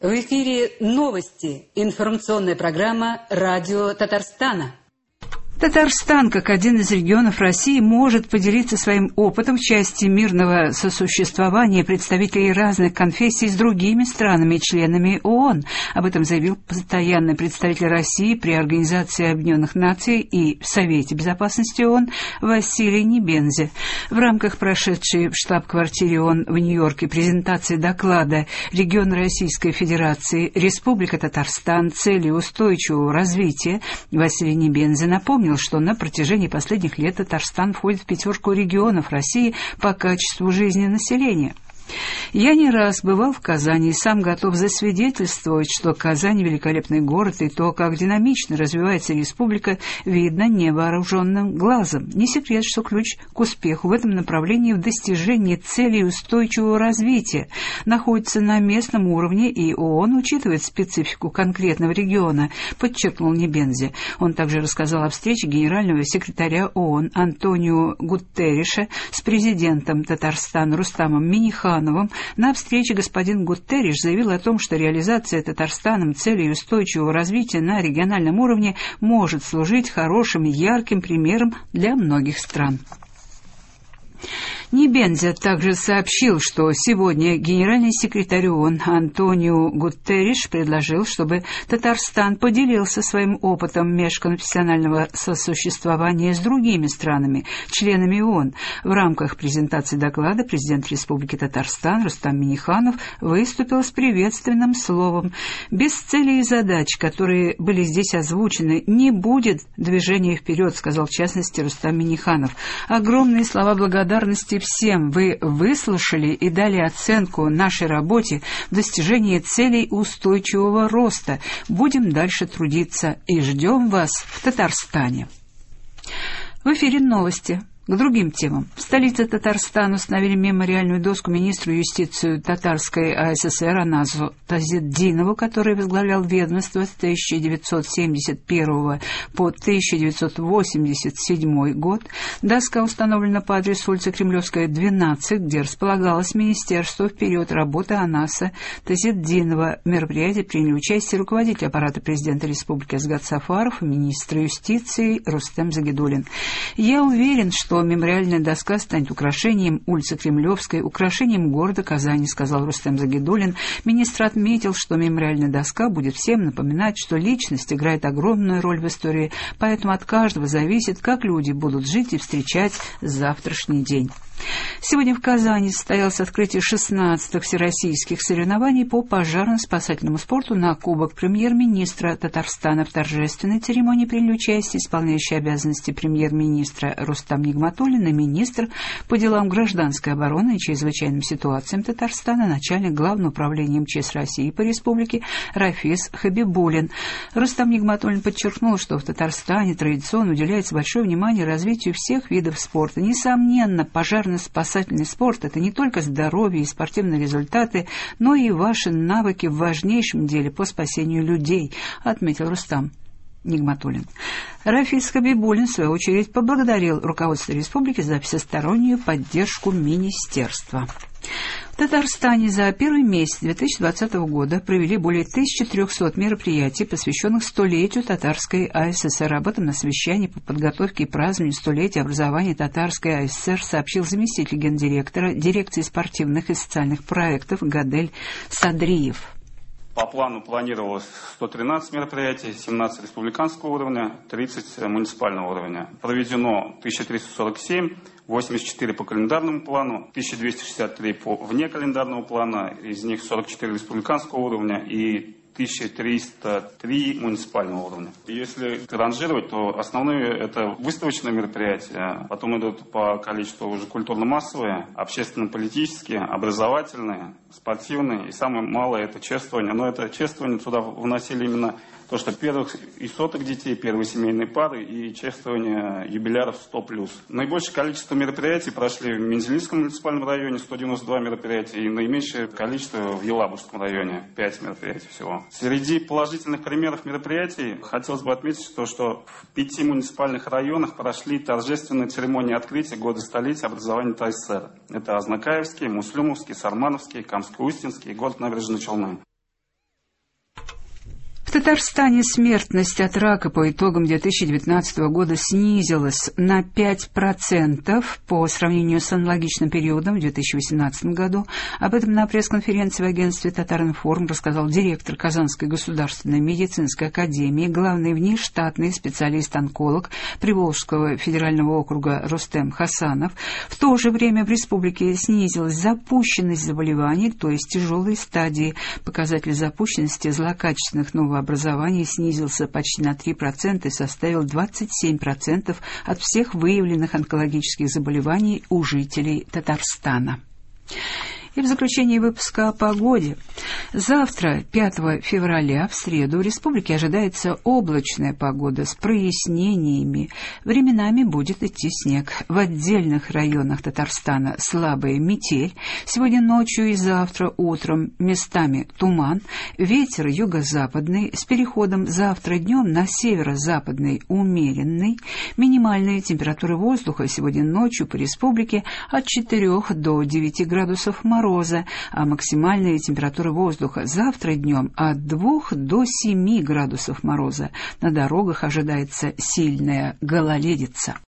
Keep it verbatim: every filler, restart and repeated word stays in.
В эфире новости. Информационная программа «Радио Татарстана». Татарстан, как один из регионов России, может поделиться своим опытом в части мирного сосуществования представителей разных конфессий с другими странами-членами ООН. Об этом заявил постоянный представитель России при Организации Объединенных Наций и в Совете Безопасности ООН Василий Небензи. В рамках прошедшей в штаб-квартире ООН в Нью-Йорке презентации доклада «Регион Российской Федерации. Республика Татарстан. Цели устойчивого развития» Василий Небензи напомнил, что на протяжении последних лет Татарстан входит в пятерку регионов России по качеству жизни населения. Я не раз бывал в Казани и сам готов засвидетельствовать, что Казань – великолепный город, и то, как динамично развивается республика, видно невооруженным глазом. Не секрет, что ключ к успеху в этом направлении в достижении целей устойчивого развития находится на местном уровне, и ООН учитывает специфику конкретного региона, подчеркнул Небензи. Он также рассказал о встрече генерального секретаря ООН Антонио Гуттерриша с президентом Татарстана Рустамом Миннихановым. На встрече господин Гуттерриш заявил о том, что реализация Татарстаном целей устойчивого развития на региональном уровне может служить хорошим и ярким примером для многих стран. Небензи также сообщил, что сегодня генеральный секретарь ООН Антонио Гуттерриш предложил, чтобы Татарстан поделился своим опытом межконфессионального сосуществования с другими странами, членами ООН. В рамках презентации доклада президент Республики Татарстан Рустам Минниханов выступил с приветственным словом. Без целей и задач, которые были здесь озвучены, не будет движения вперед, сказал в частности Рустам Минниханов. Огромные слова благодарности всем. Вы выслушали и дали оценку нашей работе в достижении целей устойчивого роста. Будем дальше трудиться и ждем вас в Татарстане. В эфире новости. К другим темам. В столице Татарстана установили мемориальную доску министру юстиции Татарской АССР Аназу Тазетдинову, который возглавлял ведомство с тысяча девятьсот семьдесят первого по тысяча девятьсот восемьдесят седьмой год. Доска установлена по адресу улица Кремлевская, двенадцать, где располагалось министерство в период работы Анаса Тазетдинова. В мероприятии приняли участие руководитель аппарата президента Республики Асгат Сафаров и министр юстиции Рустем Загидуллин. Я уверен, что мемориальная доска станет украшением улицы Кремлевской, украшением города Казани, сказал Рустем Загидуллин. Министр отметил, что мемориальная доска будет всем напоминать, что личность играет огромную роль в истории, поэтому от каждого зависит, как люди будут жить и встречать завтрашний день. Сегодня в Казани состоялось открытие шестнадцатых всероссийских соревнований по пожарно-спасательному спорту на Кубок премьер-министра Татарстана. В торжественной церемонии приняли участие исполняющий обязанности премьер-министра Рустам Нигматуллин и министр по делам гражданской обороны и чрезвычайным ситуациям Татарстана, начальник Главного управления МЧС России по республике Рафис Хабибуллин. Рустам Нигматуллин подчеркнул, что в Татарстане традиционно уделяется большое внимание развитию всех видов спорта. Несомненно, пожарно спасательный спорт – это не только здоровье и спортивные результаты, но и ваши навыки в важнейшем деле по спасению людей, отметил Рустам Нигматуллин. Рафис Хабибуллин, в свою очередь, поблагодарил руководство республики за всестороннюю поддержку министерства. В Татарстане за первый месяц две тысячи двадцатого года провели более тысячи трёхсот мероприятий, посвященных столетию Татарской АССР. Об этом на совещании по подготовке и празднованию столетия образования Татарской АССР сообщил заместитель гендиректора дирекции спортивных и социальных проектов Гадель Садриев. По плану планировалось сто тринадцать мероприятий, семнадцать республиканского уровня, тридцать муниципального уровня. Проведено тысяча триста сорок семь, восемьдесят четыре по календарному плану, тысяча двести шестьдесят три по вне календарного плана, из них сорок четыре республиканского уровня и тысяча триста три муниципального уровня. Если ранжировать, то основные это выставочные мероприятия, потом идут по количеству уже культурно-массовые, общественно-политические, образовательные, спортивные, и самое малое это чествование. Но это чествование туда вносили именно то, что первых и сотых детей, первые семейные пары и чествование юбиляров сто плюс. Наибольшее количество мероприятий прошли в Мензелинском муниципальном районе, сто девяносто два мероприятия, и наименьшее количество в Елабужском районе, пять мероприятий всего. Среди положительных примеров мероприятий хотелось бы отметить то, что в пяти муниципальных районах прошли торжественные церемонии открытия года столетия образования ТАССР. Это Азнакаевский, Муслюмовский, Сармановский, Камско-Устинский и город Набережные Челны. В Татарстане смертность от рака по итогам две тысячи девятнадцатого года снизилась на пять процентов по сравнению с аналогичным периодом в две тысячи восемнадцатом году. Об этом на пресс-конференции в агентстве «Татаринформ» рассказал директор Казанской государственной медицинской академии, главный внештатный специалист-онколог Приволжского федерального округа Рустем Хасанов. В то же время в республике снизилась запущенность заболеваний, то есть тяжелой стадии. Показатель запущенности злокачественных новообразований образование снизился почти на три процента и составил двадцать семь процентов от всех выявленных онкологических заболеваний у жителей Татарстана. И в заключении выпуска о погоде. Завтра, пятого февраля, в среду, в республике ожидается облачная погода с прояснениями. Временами будет идти снег. В отдельных районах Татарстана слабая метель. Сегодня ночью и завтра утром местами туман. Ветер юго-западный с переходом завтра днем на северо-западный умеренный. Минимальные температуры воздуха сегодня ночью по республике от четырёх до девяти градусов мороза. мороза, а максимальная температура воздуха завтра днем от двух до семи градусов мороза. На дорогах ожидается сильная гололедица.